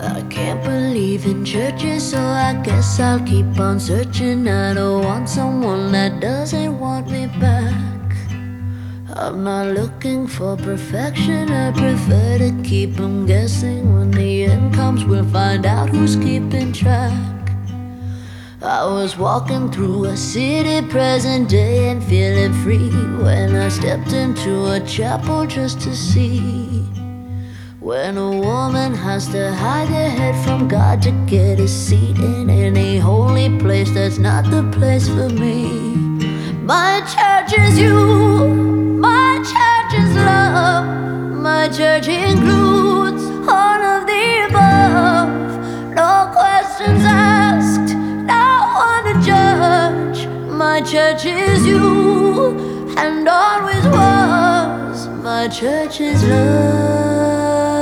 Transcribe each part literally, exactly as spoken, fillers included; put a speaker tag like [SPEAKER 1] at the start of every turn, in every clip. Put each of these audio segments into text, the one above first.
[SPEAKER 1] I can't believe in churches, so I guess I'll keep on searching. I don't want someone that doesn't want me back. I'm not looking for perfection, I prefer to keep 'em guessing. When the end comes, we'll find out who's keeping track. I was walking through a city, present day, and feeling free when I stepped into a chapel just to see. When a woman has to hide her head from God to get a seat in any holy place, that's not the place for me. My church is you, my church is love. My church includes all of the above. No questions asked, no one to judge. My church is you, and always was. My church is love.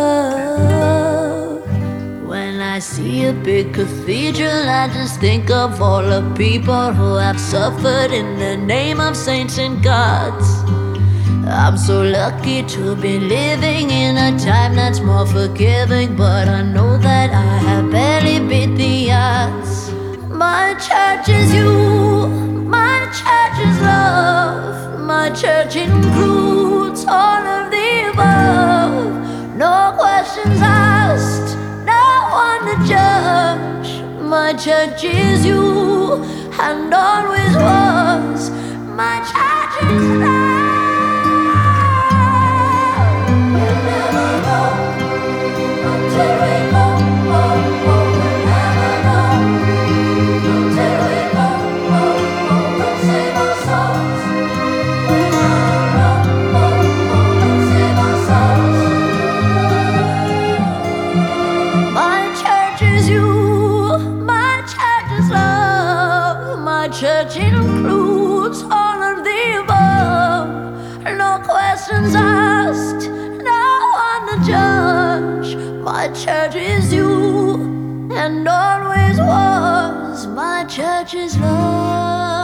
[SPEAKER 1] When I see a big cathedral, I just think of all the people who have suffered in the name of saints and gods. I'm so lucky to be living in a time that's more forgiving, but I know that I have barely beat the odds. My church is you, my church is love. My church includes all of the above. No questions asked, no one to judge. My church is you, and always was. My church is love. We'll never know until we go. Oh, oh, we'll never know until we go. Oh, oh, and save our souls. We'll never know. Oh, oh, and save our souls. My church is you, my church is love. My church includes all of the above. No questions asked, no one to judge. My church is you, and always was. My church is love.